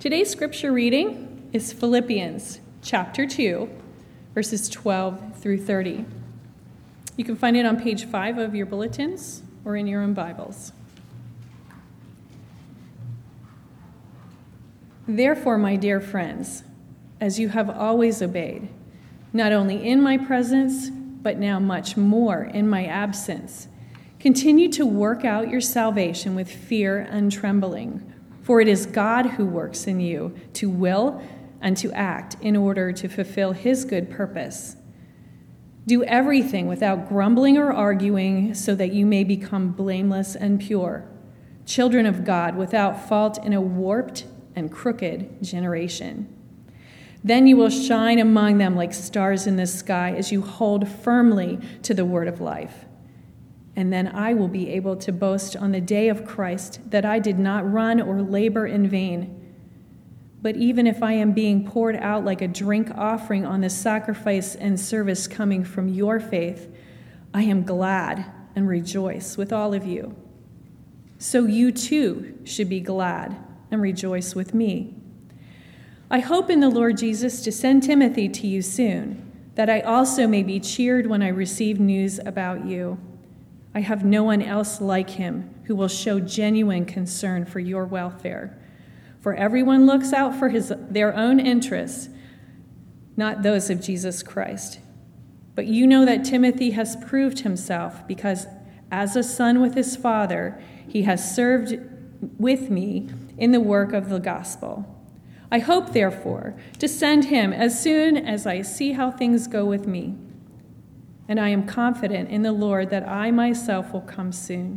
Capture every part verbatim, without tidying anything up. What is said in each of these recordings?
Today's scripture reading is Philippians chapter two, verses twelve through thirty. You can find it on page five of your bulletins or in your own Bibles. Therefore, my dear friends, as you have always obeyed, not only in my presence, but now much more in my absence, continue to work out your salvation with fear and trembling, for it is God who works in you to will and to act in order to fulfill his good purpose. Do everything without grumbling or arguing, so that you may become blameless and pure, children of God without fault in a warped and crooked generation. Then you will shine among them like stars in the sky as you hold firmly to the word of life. And then I will be able to boast on the day of Christ that I did not run or labor in vain. But even if I am being poured out like a drink offering on the sacrifice and service coming from your faith, I am glad and rejoice with all of you. So you too should be glad and rejoice with me. I hope in the Lord Jesus to send Timothy to you soon, that I also may be cheered when I receive news about you. I have no one else like him who will show genuine concern for your welfare. For everyone looks out for his their own interests, not those of Jesus Christ. But you know that Timothy has proved himself, because as a son with his father, he has served with me in the work of the gospel. I hope, therefore, to send him as soon as I see how things go with me. And I am confident in the Lord that I myself will come soon.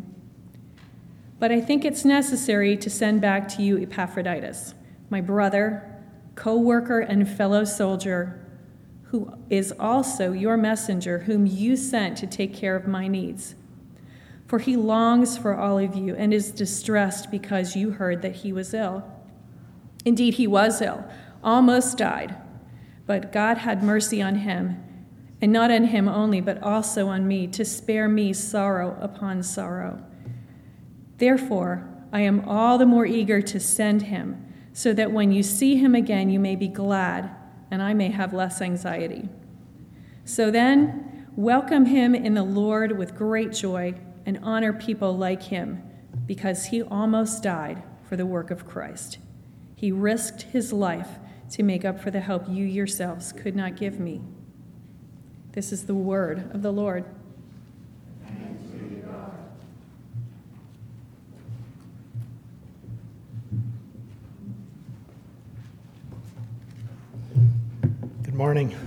But I think it's necessary to send back to you Epaphroditus, my brother, co-worker, and fellow soldier, who is also your messenger, whom you sent to take care of my needs. For he longs for all of you and is distressed because you heard that he was ill. Indeed, he was ill, almost died, but God had mercy on him, and not on him only, but also on me, to spare me sorrow upon sorrow. Therefore, I am all the more eager to send him, so that when you see him again, you may be glad, and I may have less anxiety. So then, welcome him in the Lord with great joy, and honor people like him, because he almost died for the work of Christ. He risked his life to make up for the help you yourselves could not give me. This is the word of the Lord. Thanks be to God. Good morning.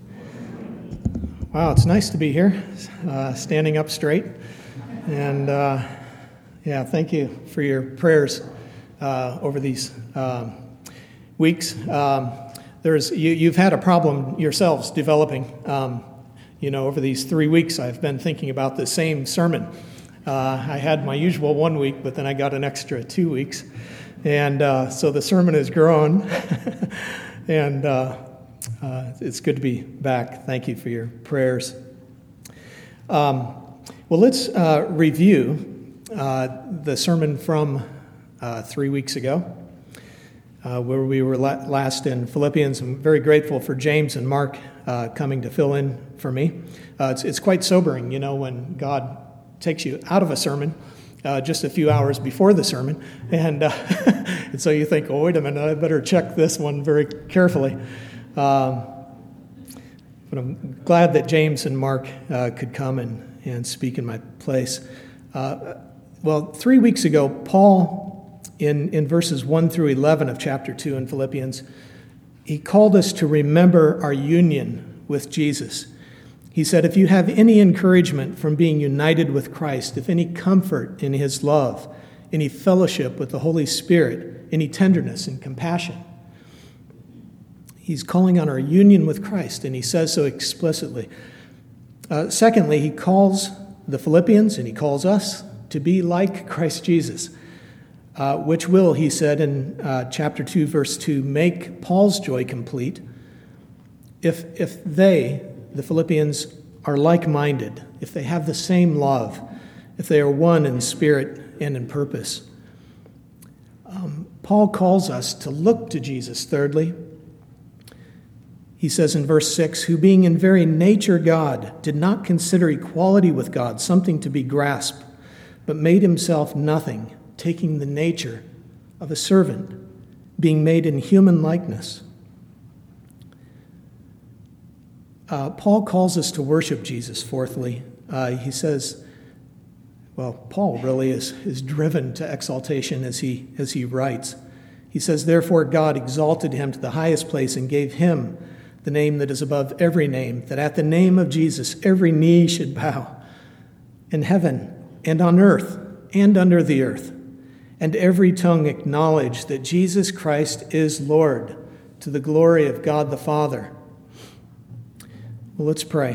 Wow, it's nice to be here, uh, standing up straight. And uh, yeah, thank you for your prayers uh, over these um, weeks. Um, there's you, you've had a problem yourselves developing. Um, You know, over these three weeks, I've been thinking about the same sermon. Uh, I had my usual one week, but then I got an extra two weeks. And uh, so the sermon has grown. and uh, uh, it's good to be back. Thank you for your prayers. Um, well, let's uh, review uh, the sermon from uh, three weeks ago, uh, where we were la- last in Philippians. I'm very grateful for James and Mark uh, coming to fill in for me. Uh, it's, it's quite sobering, you know, when God takes you out of a sermon uh, just a few hours before the sermon. And, uh, and so you think, oh, wait a minute, I better check this one very carefully. Um, but I'm glad that James and Mark uh, could come and, and speak in my place. Uh, well, three weeks ago, Paul, in, in verses one through eleven of chapter two in Philippians, he called us to remember our union with Jesus. He said, if you have any encouragement from being united with Christ, if any comfort in his love, any fellowship with the Holy Spirit, any tenderness and compassion, he's calling on our union with Christ, and he says so explicitly. Uh, secondly, he calls the Philippians, and he calls us to be like Christ Jesus, uh, which will, he said in uh, chapter two, verse two, make Paul's joy complete if if they, the Philippians, are like-minded, if they have the same love, if they are one in spirit and in purpose. Um, Paul calls us to look to Jesus, thirdly. He says in verse six, who being in very nature God, did not consider equality with God something to be grasped, but made himself nothing, taking the nature of a servant, being made in human likeness. Uh, Paul calls us to worship Jesus, fourthly. Uh, he says, well, Paul really is, is driven to exaltation as he, as he writes. He says, therefore God exalted him to the highest place and gave him the name that is above every name, that at the name of Jesus every knee should bow, in heaven and on earth and under the earth, and every tongue acknowledge that Jesus Christ is Lord, to the glory of God the Father. Well, let's pray.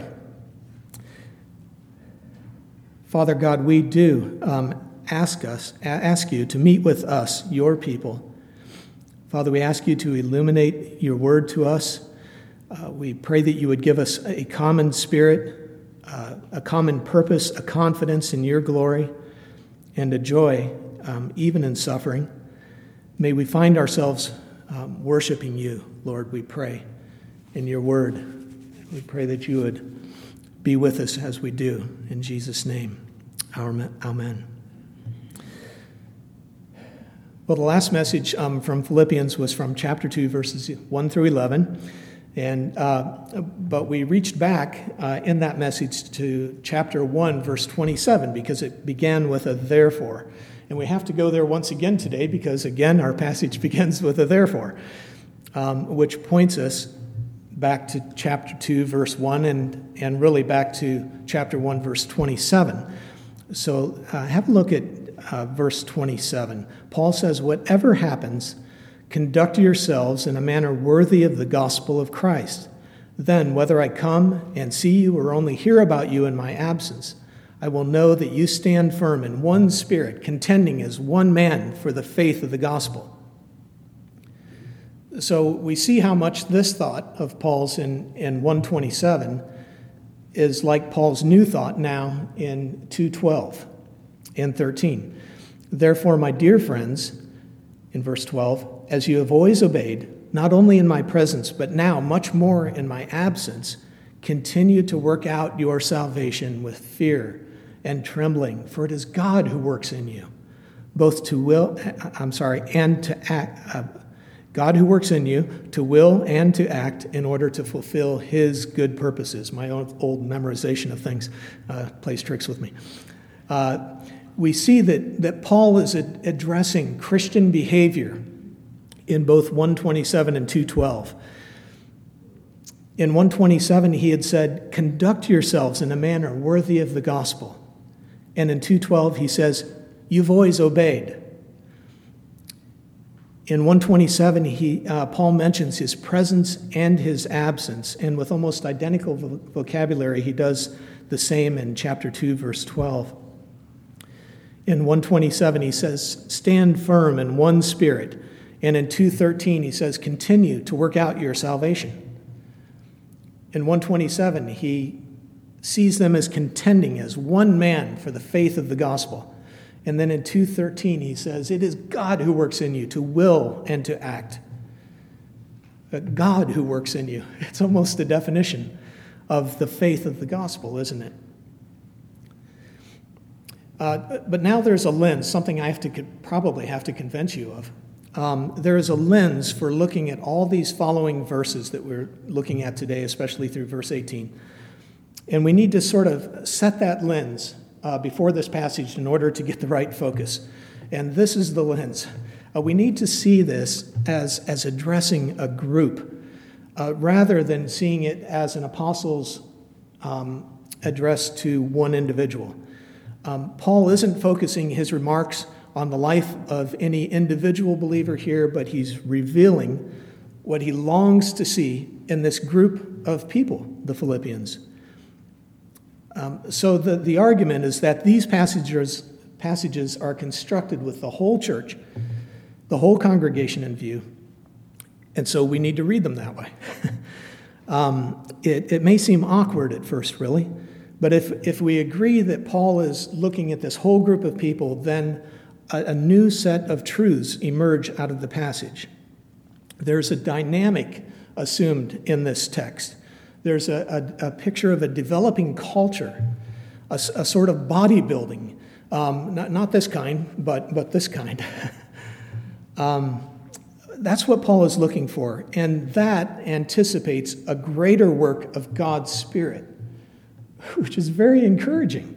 Father God, we do um, ask us, ask you to meet with us, your people. Father, we ask you to illuminate your word to us. Uh, we pray that you would give us a common spirit, uh, a common purpose, a confidence in your glory, and a joy, um, even in suffering. May we find ourselves um, worshiping you, Lord, we pray, in your word. We pray that you would be with us as we do. In Jesus' name, amen. Well, the last message um, from Philippians was from chapter two, verses one through eleven. And uh, but we reached back uh, in that message to chapter one, verse twenty-seven, because it began with a therefore. And we have to go there once again today because, again, our passage begins with a therefore, um, which points us back to chapter two, verse one, and, and really back to chapter one, verse twenty-seven. So uh, have a look at uh, verse twenty-seven. Paul says, whatever happens, conduct yourselves in a manner worthy of the gospel of Christ. Then, whether I come and see you or only hear about you in my absence, I will know that you stand firm in one spirit, contending as one man for the faith of the gospel. So we see how much this thought of Paul's in, in one twenty-seven is like Paul's new thought now in two twelve and thirteen. Therefore, my dear friends, in verse twelve, as you have always obeyed, not only in my presence, but now much more in my absence, continue to work out your salvation with fear and trembling, for it is God who works in you, both to will, I'm sorry, and to act, uh, God who works in you to will and to act in order to fulfill his good purposes. My own old memorization of things uh, plays tricks with me. Uh, we see that, that Paul is ad- addressing Christian behavior in both one twenty-seven and two twelve. In one twenty-seven, he had said, conduct yourselves in a manner worthy of the gospel. And in two twelve, he says, you've always obeyed. In one twenty-seven, he, uh, Paul mentions his presence and his absence, and with almost identical vo- vocabulary, he does the same in chapter two, verse twelve. In one twenty-seven, he says, stand firm in one spirit. And in two thirteen, he says, continue to work out your salvation. In one twenty-seven, he sees them as contending as one man for the faith of the gospel. And then in two thirteen, he says, it is God who works in you to will and to act. God who works in you. It's almost the definition of the faith of the gospel, isn't it? Uh, but now there's a lens, something I have to probably have to convince you of. Um, there is a lens for looking at all these following verses that we're looking at today, especially through verse eighteen. And we need to sort of set that lens uh, before this passage in order to get the right focus. And this is the lens. Uh, we need to see this as, as addressing a group uh, rather than seeing it as an apostle's um, address to one individual. Um, Paul isn't focusing his remarks on the life of any individual believer here, but he's revealing what he longs to see in this group of people, the Philippians. Um, so the, the argument is that these passages, passages are constructed with the whole church, the whole congregation in view, and so we need to read them that way. um, it, it may seem awkward at first, really, but if, if we agree that Paul is looking at this whole group of people, then a, a new set of truths emerge out of the passage. There's a dynamic assumed in this text. There's a, a, a picture of a developing culture, a, a sort of bodybuilding, um, not, not this kind, but, but this kind. um, that's what Paul is looking for, and that anticipates a greater work of God's Spirit, which is very encouraging.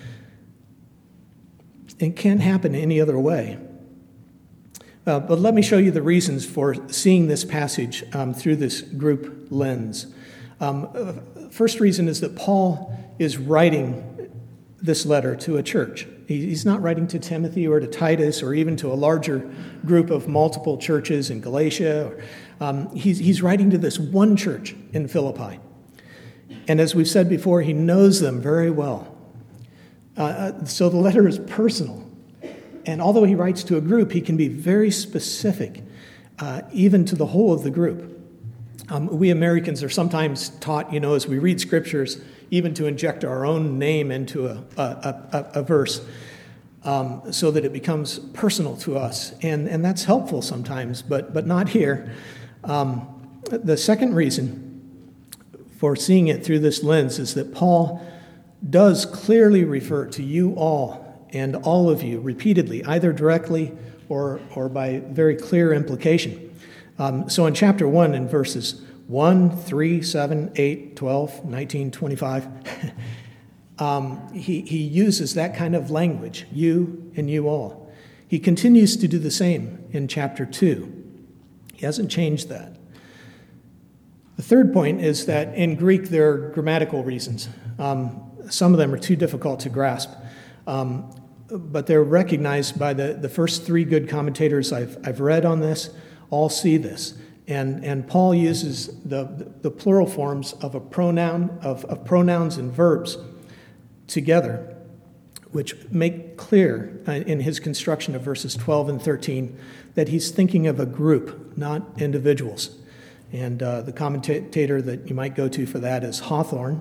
It can't happen any other way. Uh, but let me show you the reasons for seeing this passage um, through this group lens. Um, uh, first reason is that Paul is writing this letter to a church. He, he's not writing to Timothy or to Titus or even to a larger group of multiple churches in Galatia. Or, um, he's, he's writing to this one church in Philippi. And as we've said before, he knows them very well. Uh, so the letter is personal. And although he writes to a group, he can be very specific, uh, even to the whole of the group. Um, we Americans are sometimes taught, you know, as we read scriptures, even to inject our own name into a, a, a, a verse um, so that it becomes personal to us. And, and that's helpful sometimes, but, but not here. Um, the second reason for seeing it through this lens is that Paul does clearly refer to you all and all of you repeatedly, either directly or, or by very clear implication. Um, so in chapter one, in verses one, three, seven, eight, twelve, nineteen, twenty-five, um, he, he uses that kind of language, you and you all. He continues to do the same in chapter two. He hasn't changed that. The third point is that in Greek there are grammatical reasons. Um, some of them are too difficult to grasp. Um, but they're recognized by the, the first three good commentators I've, I've read on this, all see this. And, and Paul uses the, the plural forms of a pronoun, of, of pronouns and verbs together, which make clear in his construction of verses twelve and thirteen that he's thinking of a group, not individuals. And uh, the commentator that you might go to for that is Hawthorne.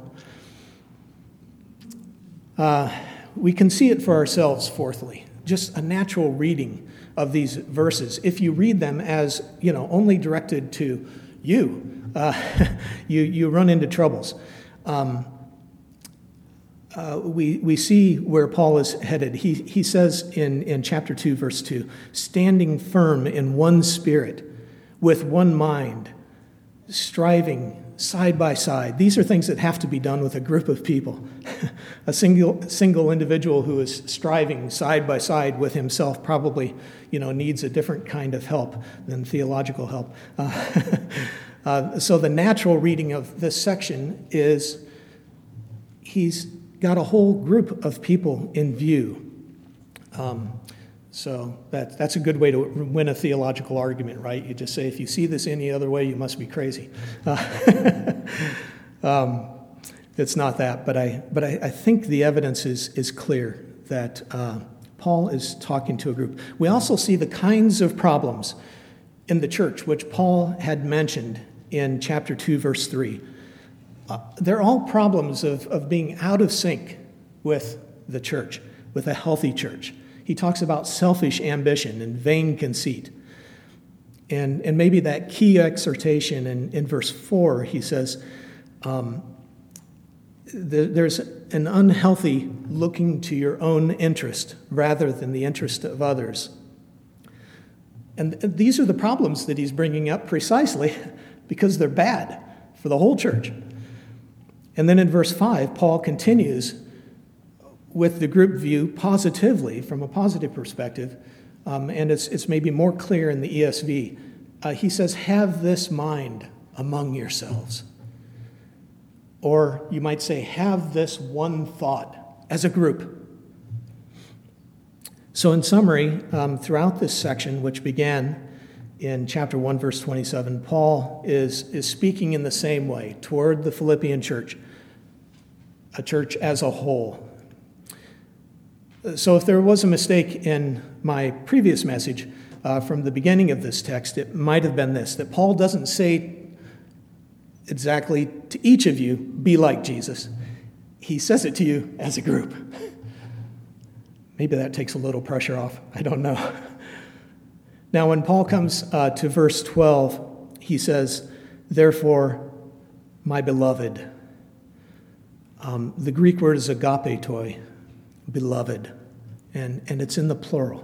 Uh, We can see it for ourselves, fourthly, just a natural reading of these verses. If you read them as, you know, only directed to you, uh, you, you run into troubles. Um, uh, we, we see where Paul is headed. He, he says in, in chapter two, verse two, standing firm in one spirit, with one mind, striving side by side. These are things that have to be done with a group of people. A single single individual who is striving side by side with himself probably, you know, needs a different kind of help than theological help. Uh, uh, so the natural reading of this section is he's got a whole group of people in view. Um, So that, that's a good way to win a theological argument, right? You just say, if you see this any other way, you must be crazy. Uh, um, it's not that, but I but I, I think the evidence is, is clear that uh, Paul is talking to a group. We also see the kinds of problems in the church, which Paul had mentioned in chapter two, verse three. Uh, they're all problems of, of being out of sync with the church, with a healthy church. He talks about selfish ambition and vain conceit. And, and maybe that key exhortation in, in verse four, he says, um, th- there's an unhealthy looking to your own interest rather than the interest of others. And th- these are the problems that he's bringing up precisely because they're bad for the whole church. And then in verse five, Paul continues with the group view positively, from a positive perspective, um, and it's it's maybe more clear in the E S V. Uh, he says, have this mind among yourselves. Or you might say, have this one thought as a group. So in summary, um, throughout this section, which began in chapter one, verse twenty-seven, Paul is, is speaking in the same way toward the Philippian church, a church as a whole. So if there was a mistake in my previous message uh, from the beginning of this text, it might have been this, that Paul doesn't say exactly to each of you, be like Jesus. He says it to you as a group. Maybe that takes a little pressure off. I don't know. Now, when Paul comes uh, to verse twelve, he says, therefore, my beloved. Um, the Greek word is agapetoi, beloved, and, and it's in the plural.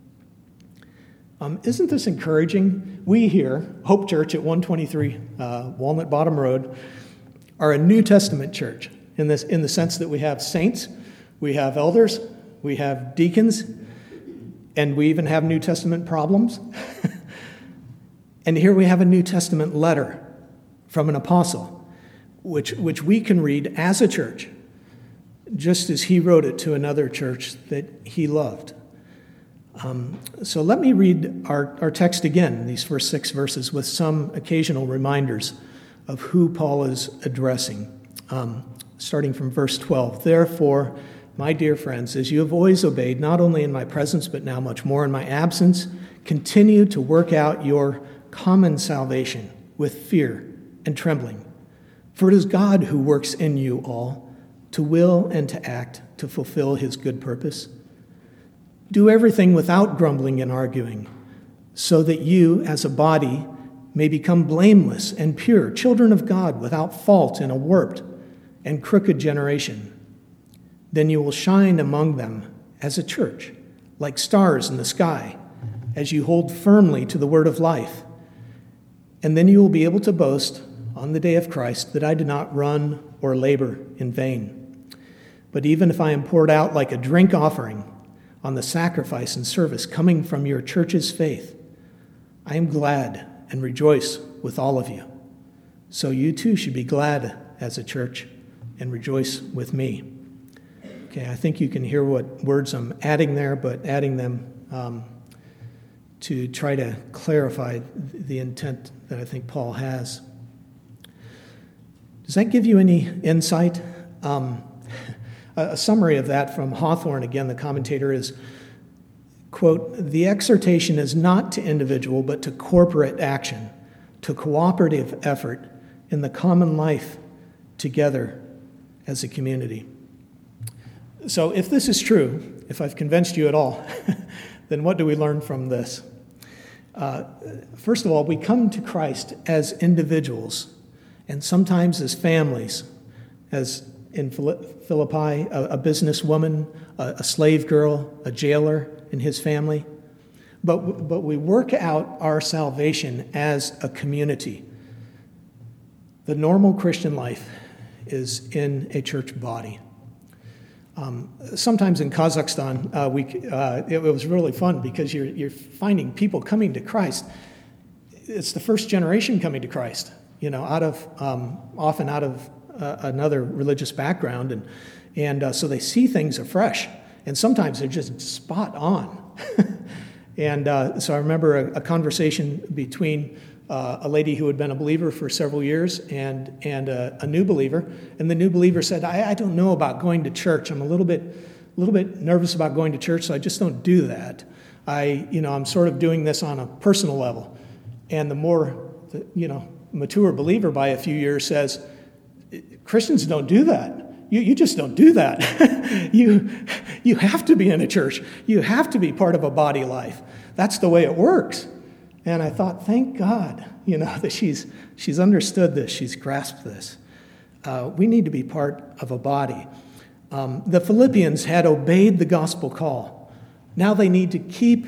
Um, isn't this encouraging? We here, Hope Church at one twenty-three uh, Walnut Bottom Road, are a New Testament church in this in the sense that we have saints, we have elders, we have deacons, and we even have New Testament problems. And here we have a New Testament letter from an apostle, which, which we can read as a church, just as he wrote it to another church that he loved. Um, so let me read our, our text again, these first six verses, with some occasional reminders of who Paul is addressing. Um, starting from verse twelve, therefore, my dear friends, as you have always obeyed, not only in my presence, but now much more in my absence, continue to work out your common salvation with fear and trembling. For it is God who works in you all to will and to act to fulfill his good purpose. Do everything without grumbling and arguing, so that you, as a body, may become blameless and pure, children of God without fault in a warped and crooked generation. Then you will shine among them as a church, like stars in the sky, as you hold firmly to the word of life. And then you will be able to boast on the day of Christ that I did not run or labor in vain. But even if I am poured out like a drink offering on the sacrifice and service coming from your church's faith, I am glad and rejoice with all of you. So you too should be glad as a church and rejoice with me. Okay, I think you can hear what words I'm adding there, but adding them um, to try to clarify the intent that I think Paul has. Does that give you any insight? Um, a summary of that from Hawthorne, again, the commentator is, quote, the exhortation is not to individual, but to corporate action, to cooperative effort in the common life together as a community. So if this is true, if I've convinced you at all, then what do we learn from this? Uh, first of all, we come to Christ as individuals and sometimes as families, as in Philippi, a, a businesswoman, a, a slave girl, a jailer and his family. But, but we work out our salvation as a community. The normal Christian life is in a church body. Um, sometimes in Kazakhstan, uh, we uh, it, it was really fun because you're you're finding people coming to Christ. It's the first generation coming to Christ, you know, out of um, often out of uh, another religious background, and and uh, so they see things afresh, and sometimes they're just spot on. and uh, so I remember a, a conversation between Uh, a lady who had been a believer for several years and and a, a new believer, and the new believer said, I, I don't know about going to church. I'm a little bit a little bit nervous about going to church, so I just don't do that. I, you know, I'm sort of doing this on a personal level. And the more, the, you know, mature believer by a few years says, Christians don't do that. You you just don't do that. you you have to be in a church. You have to be part of a body life. That's the way it works. And I thought, thank God, you know, that she's she's understood this, she's grasped this. Uh, we need to be part of a body. Um, the Philippians had obeyed the gospel call. Now they need to keep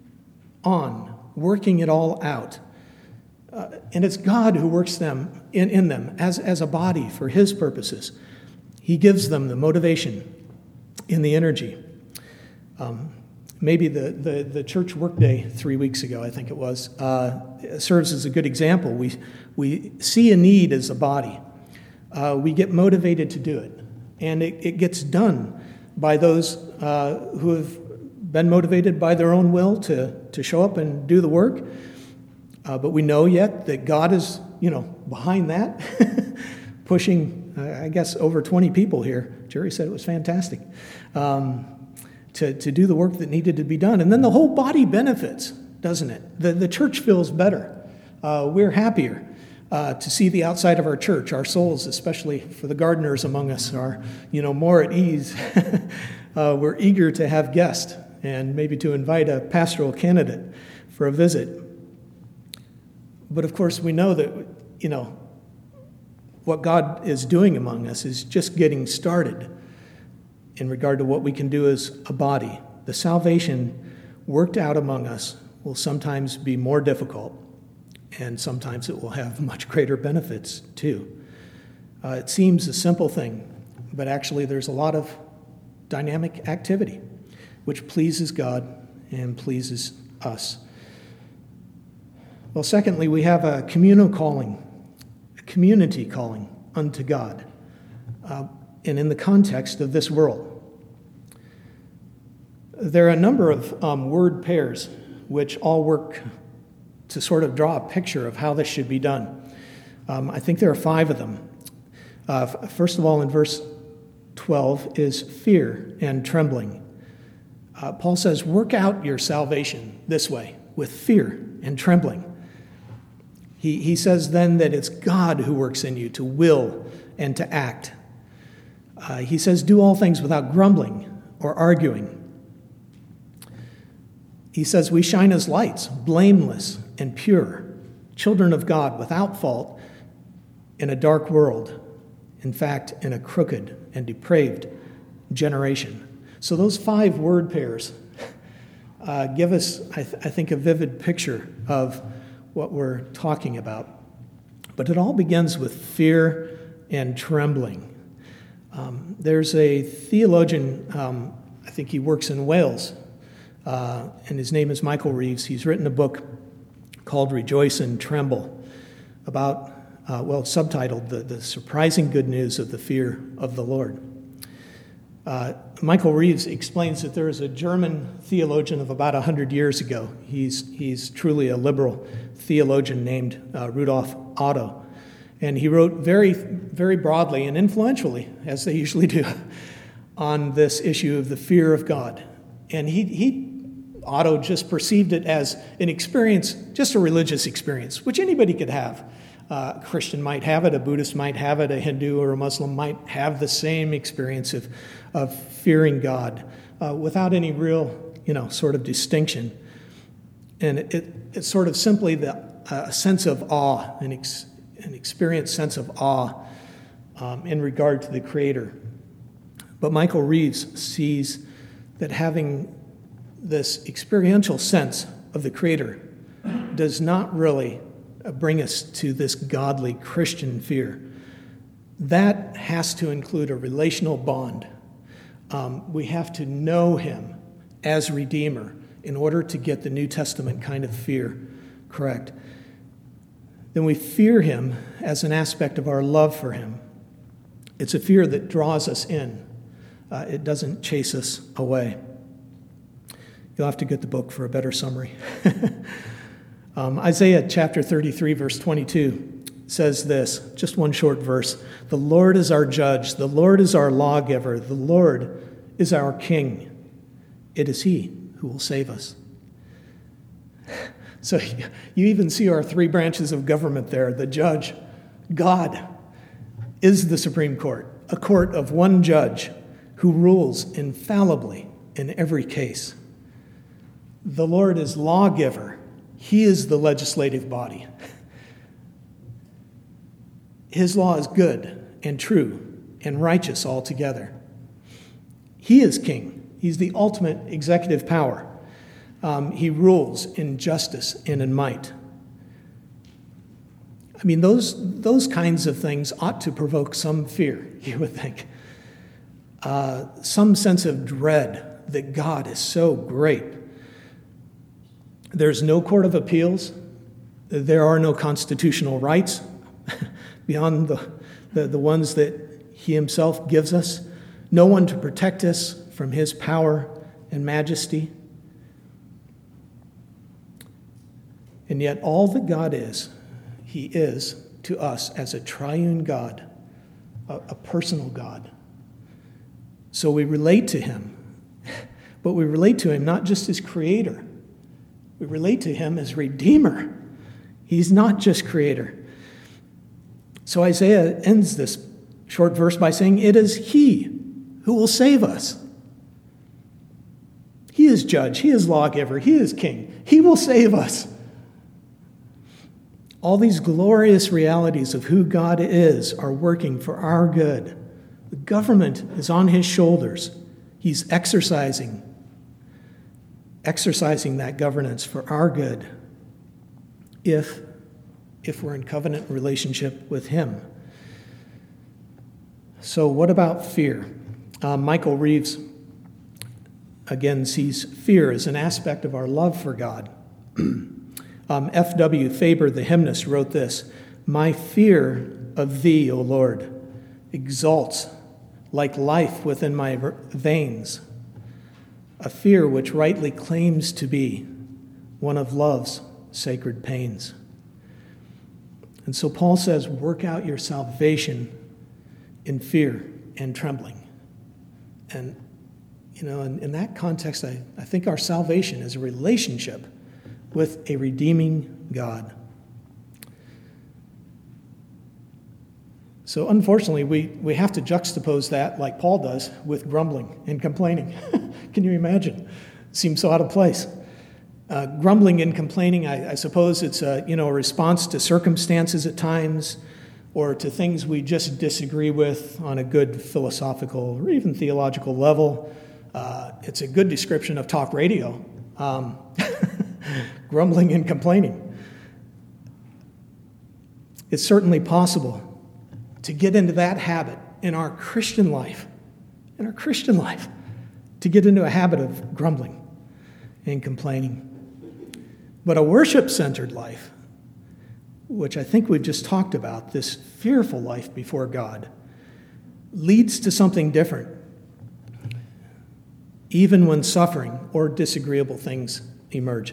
on working it all out. Uh, and it's God who works them in, in them as, as a body for his purposes. He gives them the motivation and the energy. Um, Maybe the, the, the church workday three weeks ago, I think it was, uh, serves as a good example. We, we see a need as a body. Uh, we get motivated to do it. And it, it gets done by those uh, who have been motivated by their own will to, to show up and do the work. Uh, but we know yet that God is, you know, behind that, pushing, uh, I guess, over twenty people here. Jerry said it was fantastic. Um, To, to do the work that needed to be done. And then the whole body benefits, doesn't it? The, the church feels better. Uh, we're happier. uh, to see the outside of our church. Our souls, especially for the gardeners among us, are, you know, more at ease. uh, we're eager to have guests and maybe to invite a pastoral candidate for a visit. But of course, we know that, you know, what God is doing among us is just getting started in regard to what we can do as a body. The salvation worked out among us will sometimes be more difficult, and sometimes it will have much greater benefits too. Uh, it seems a simple thing, but actually there's a lot of dynamic activity which pleases God and pleases us. Well, secondly, we have a communal calling, a community calling unto God, uh, and in the context of this world. There are a number of um, word pairs which all work to sort of draw a picture of how this should be done. Um, I think there are five of them. Uh, f- first of all, in verse twelve is fear and trembling. Uh, Paul says, work out your salvation this way, with fear and trembling. He, he says then that it's God who works in you to will and to act. Uh, he says, do all things without grumbling or arguing. He says, we shine as lights, blameless and pure, children of God without fault in a dark world, in fact, in a crooked and depraved generation. So those five word pairs uh, give us, I, th- I think, a vivid picture of what we're talking about. But it all begins with fear and trembling. Um, there's a theologian, um, I think he works in Wales, uh, and his name is Michael Reeves. He's written a book called Rejoice and Tremble about, uh, well, subtitled the, the Surprising Good News of the Fear of the Lord. Uh, Michael Reeves explains that there is a German theologian of about one hundred years ago. He's, he's truly a liberal theologian named uh, Rudolf Otto. And he wrote very, very broadly and influentially, as they usually do, on this issue of the fear of God. And he, he, Otto just perceived it as an experience, just a religious experience, which anybody could have. Uh, a Christian might have it, a Buddhist might have it, a Hindu or a Muslim might have the same experience of, of fearing God uh, without any real, you know, sort of distinction. And it, it, it's sort of simply the uh, sense of awe, an, ex, an experienced sense of awe um, in regard to the Creator. But Michael Reeves sees that having this experiential sense of the Creator does not really bring us to this godly Christian fear. That has to include a relational bond. Um, we have to know Him as Redeemer in order to get the New Testament kind of fear correct. Then we fear Him as an aspect of our love for Him. It's a fear that draws us in. Uh, it doesn't chase us away. You'll have to get the book for a better summary. Um, Isaiah chapter thirty-three, verse twenty-two says this, just one short verse. The Lord is our judge. The Lord is our lawgiver. The Lord is our king. It is He who will save us. So you even see our three branches of government there. The judge, God, is the Supreme Court, a court of one judge who rules infallibly in every case. The Lord is lawgiver. He is the legislative body. His law is good and true and righteous altogether. He is king. He's the ultimate executive power. Um, he rules in justice and in might. I mean, those, those kinds of things ought to provoke some fear, you would think. Uh, some sense of dread that God is so great. There's no court of appeals. There are no constitutional rights beyond the, the, the ones that He Himself gives us. No one to protect us from His power and majesty. And yet all that God is, He is to us as a triune God, a, a personal God. So we relate to Him, but we relate to Him not just as Creator. We relate to Him as Redeemer. He's not just Creator. So Isaiah ends this short verse by saying, it is he who will save us. He is judge, he is lawgiver, he is king. He will save us. All these glorious realities of who God is are working for our good. The government is on his shoulders. He's exercising, exercising that governance for our good if, if we're in covenant relationship with him. So what about fear? Uh, Michael Reeves, again, sees fear as an aspect of our love for God. um, F W Faber, the hymnist, wrote this, "My fear of thee, O Lord, exalts like life within my veins, a fear which rightly claims to be one of love's sacred pains." And so Paul says, work out your salvation in fear and trembling. And, you know, in, in that context, I, I think our salvation is a relationship with a redeeming God. So unfortunately, we, we have to juxtapose that, like Paul does, with grumbling and complaining. Can you imagine? It seems so out of place. Uh, grumbling and complaining, I, I suppose it's a, you know, a response to circumstances at times, or to things we just disagree with on a good philosophical or even theological level. Uh, it's a good description of talk radio, um, grumbling and complaining. It's certainly possible to get into that habit in our Christian life, in our Christian life, to get into a habit of grumbling and complaining. But a worship-centered life, which I think we've just talked about, this fearful life before God, leads to something different, even when suffering or disagreeable things emerge.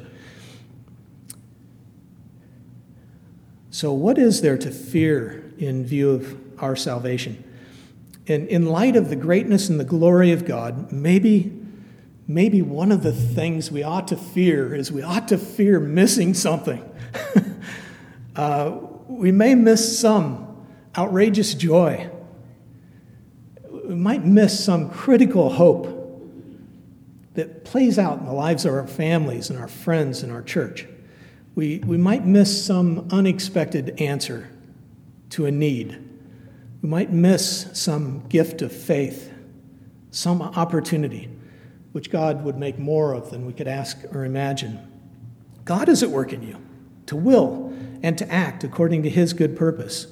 So what is there to fear in view of our salvation? And in light of the greatness and the glory of God, maybe, maybe one of the things we ought to fear is we ought to fear missing something. uh, we may miss some outrageous joy. We might miss some critical hope that plays out in the lives of our families and our friends and our church. We, we might miss some unexpected answer to a need. We might miss some gift of faith, some opportunity, which God would make more of than we could ask or imagine. God is at work in you to will and to act according to his good purpose.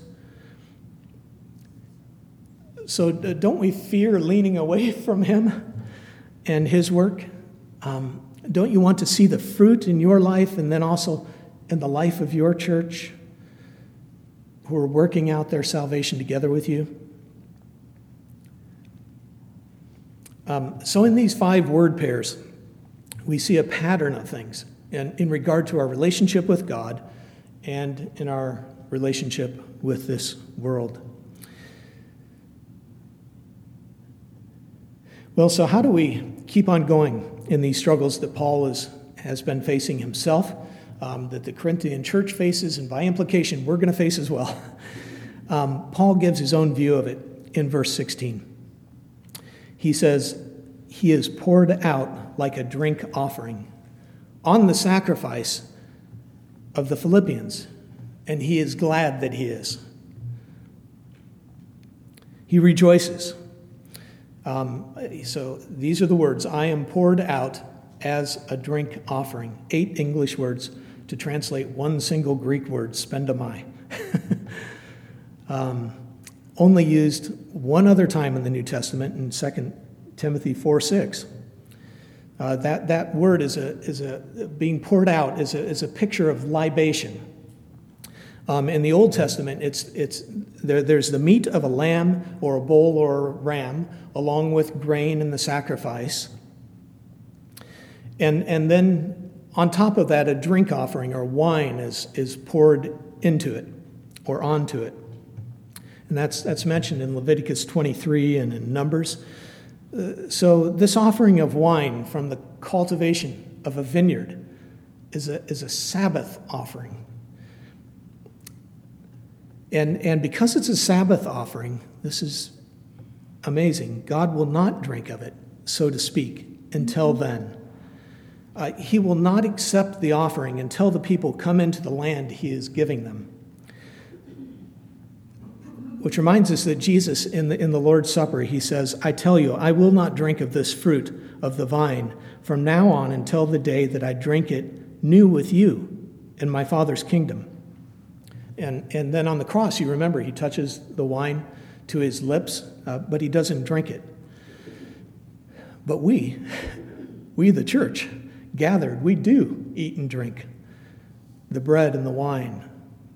So don't we fear leaning away from him and his work? Um, don't you want to see the fruit in your life and then also in the life of your church who are working out their salvation together with you? Um, so in these five word pairs, we see a pattern of things in, in regard to our relationship with God and in our relationship with this world. Well, so how do we keep on going in these struggles that Paul is, has been facing himself, um, that the Corinthian church faces, and by implication, we're going to face as well? Um, Paul gives his own view of it in verse sixteen. He says, he is poured out like a drink offering on the sacrifice of the Philippians, and he is glad that he is. He rejoices. Um, so these are the words, I am poured out as a drink offering. Eight English words to translate one single Greek word, spendamai. um, only used one other time in the New Testament in Second Timothy four six. Uh, that, that word is a, is a being poured out is a, is a picture of libation. Um, in the Old Testament, it's it's there, there's the meat of a lamb or a bull or a ram, along with grain and the sacrifice. And and then on top of that, a drink offering or wine is, is poured into it or onto it. And that's that's mentioned in Leviticus twenty-three and in Numbers. Uh, so this offering of wine from the cultivation of a vineyard is a is a Sabbath offering. And, and because it's a Sabbath offering, this is amazing. God will not drink of it, so to speak, until then. Uh, he will not accept the offering until the people come into the land he is giving them. Which reminds us that Jesus, in the, in the Lord's Supper, he says, I tell you, I will not drink of this fruit of the vine from now on until the day that I drink it new with you in my Father's kingdom. And, and then on the cross, you remember, he touches the wine to his lips, uh, but he doesn't drink it. But we, we the church, gathered, we do eat and drink the bread and the wine.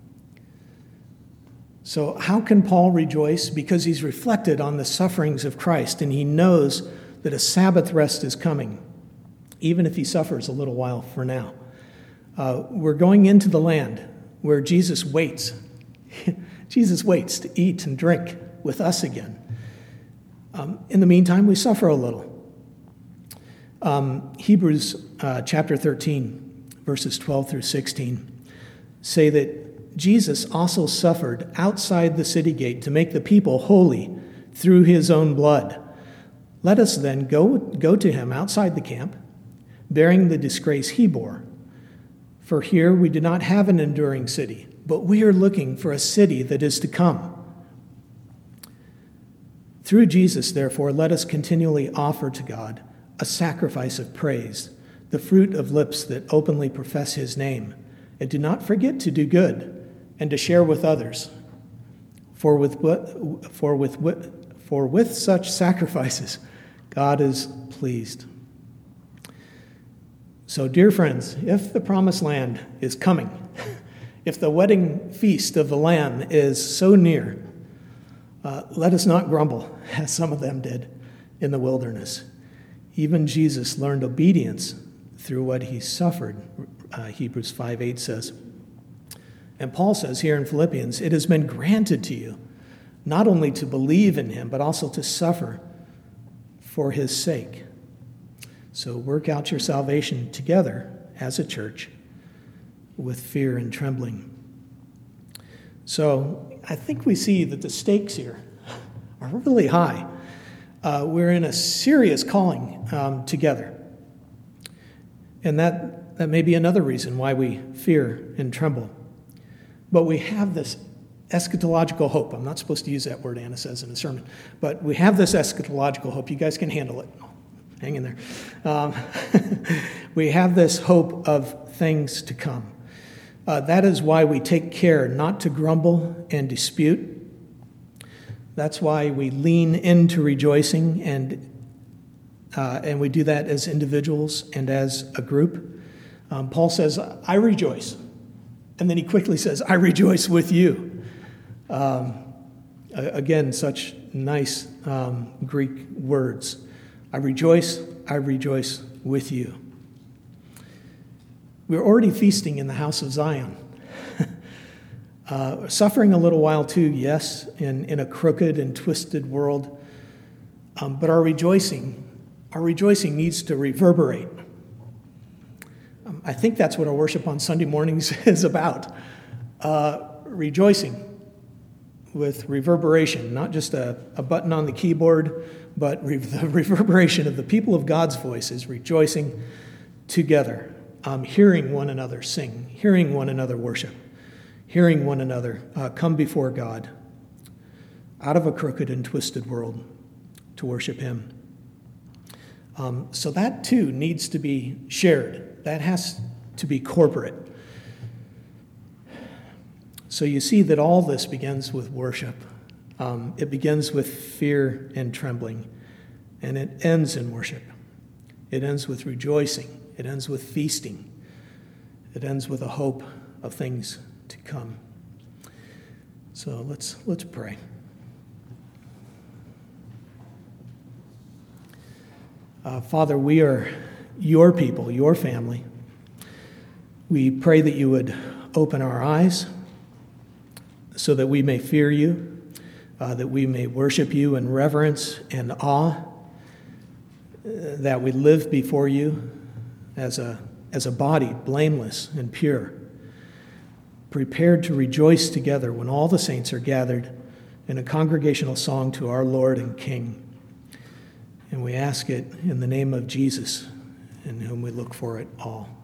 So how can Paul rejoice? Because he's reflected on the sufferings of Christ, and he knows that a Sabbath rest is coming, even if he suffers a little while for now. Uh, we're going into the land where Jesus waits. Jesus waits to eat and drink with us again. Um, in the meantime, we suffer a little. Um, Hebrews uh, chapter thirteen, verses twelve through sixteen, say that Jesus also suffered outside the city gate to make the people holy through his own blood. Let us then go, go to him outside the camp, bearing the disgrace he bore. For here we do not have an enduring city, but we are looking for a city that is to come. Through Jesus, therefore, let us continually offer to God a sacrifice of praise, the fruit of lips that openly profess his name, and do not forget to do good and to share with others. For with for with for with such sacrifices, God is pleased. So, dear friends, if the promised land is coming, if the wedding feast of the Lamb is so near, uh, let us not grumble, as some of them did in the wilderness. Even Jesus learned obedience through what he suffered, uh, Hebrews five eight says. And Paul says here in Philippians, it has been granted to you not only to believe in him, but also to suffer for his sake. So work out your salvation together as a church with fear and trembling. So I think we see that the stakes here are really high. Uh, we're in a serious calling um, together. And that, that may be another reason why we fear and tremble. But we have this eschatological hope. I'm not supposed to use that word Anna says in a sermon, but we have this eschatological hope. You guys can handle it. Hang in there. Um, we have this hope of things to come. Uh, that is why we take care not to grumble and dispute. That's why we lean into rejoicing, and uh, and we do that as individuals and as a group. Um, Paul says, I rejoice. And then he quickly says, I rejoice with you. Um, again, such nice um, Greek words. I rejoice, I rejoice with you. We're already feasting in the house of Zion. uh, suffering a little while too, yes, in, in a crooked and twisted world. Um, but our rejoicing, our rejoicing needs to reverberate. Um, I think that's what our worship on Sunday mornings is about. Uh, rejoicing with reverberation, not just a, a button on the keyboard, but re- the reverberation of the people of God's voices rejoicing together, um, hearing one another sing, hearing one another worship, hearing one another uh, come before God out of a crooked and twisted world to worship him. Um, so that too needs to be shared. That has to be corporate. So you see that all this begins with worship. Um, it begins with fear and trembling, and it ends in worship. It ends with rejoicing. It ends with feasting. It ends with a hope of things to come. So let's let's pray. Uh, Father, we are your people, your family. We pray that you would open our eyes so that we may fear you, uh, that we may worship you in reverence and awe, uh, that we live before you as a, as a body, blameless and pure. prepared to rejoice together when all the saints are gathered in a congregational song to our Lord and King. And we ask it in the name of Jesus, in whom we look for it all.